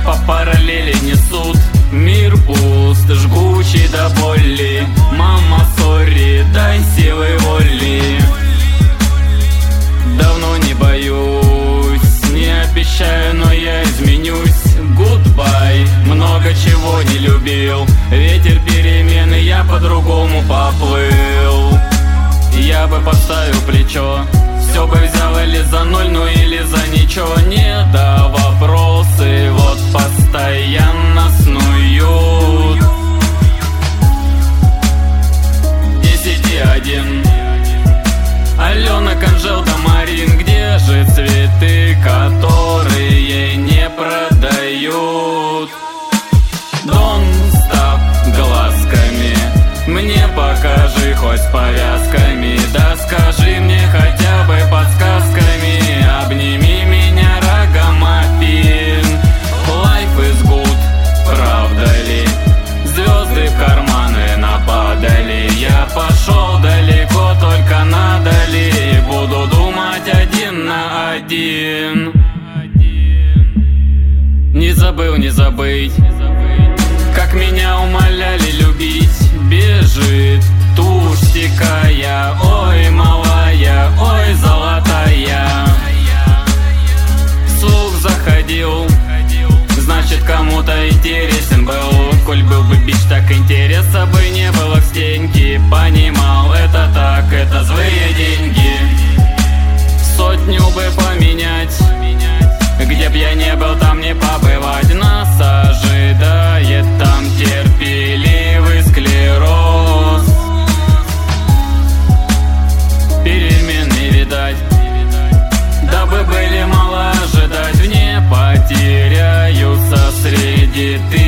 по параллели несут. Мир пуст, жгучий до боли. Мама, сори, дай силы воли. Давно не боюсь, не обещаю, но я изменюсь. Гудбай, много чего не любил. Ветер перемены, я по-другому поплыл. Я бы подставил плечо, все бы взял или за ноль, ну или за ничего. Не до вопросы, вот постоянно снуют. 10:1. Алена, Канжел, Тамарин, где же цветы, которые не продают? Don't stop глазками, мне покажи хоть с повязками. Да скажи мне хотя бы подсказками, обними меня, рогомафин. Life is good, правда ли? Звезды в карманы нападали. Я пошел далеко, только надо ли? Буду думать 1 на 1. Не забыл, не забыть, как меня умоляли любить. Бежит тушь стекая, ой, малая, ой, золотая. Слух заходил, значит, кому-то интересен был. Коль был бы бич, так интереса бы не было к стеньке. Понимал, это так, это злые деньги. Сотню бы поменять, где б я не был, там не побывать. Нас ожидает там терпеливый склероз. Перемены видать, дабы были мало ожидать. В не потеряются среди ты.